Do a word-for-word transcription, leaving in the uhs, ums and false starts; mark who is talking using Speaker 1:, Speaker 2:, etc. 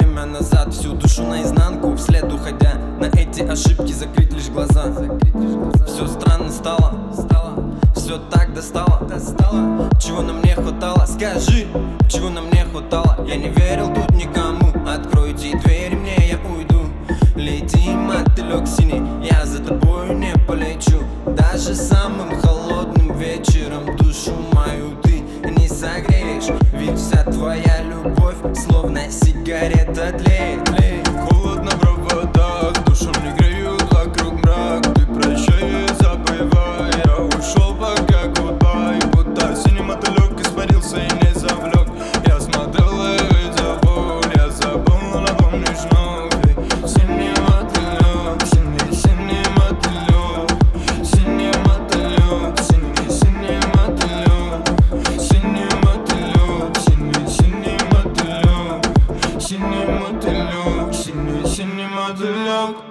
Speaker 1: время назад, всю душу наизнанку, вслед уходя на эти ошибки, закрыть лишь глаза. Все странно стало, все так достало, чего нам не хватало, скажи, чего нам не хватало. Я не верил тут никому, откройте двери мне, я уйду. Лети, мотылек синий, я за тобою не полечу. Даже самым холодным вечером душу мою ты не согреешь, ведь вся твоя любовь словно сигарета тлеет, тлеет.
Speaker 2: Холодно в проводах, душу не греют, вокруг мрак. Ты прощай, забывай, я ушел пока гудбай. Будто синий мотылек испарился и не завлек. Я смотрел и видел боль, я забыл, но напомнишь вновь. Синий мотылек, синий, синий мотылек, синий мотылек, синий, синий мотылек, синий мотылек, синий, синий мотылек, синий мотылек, синий, синий мотылек.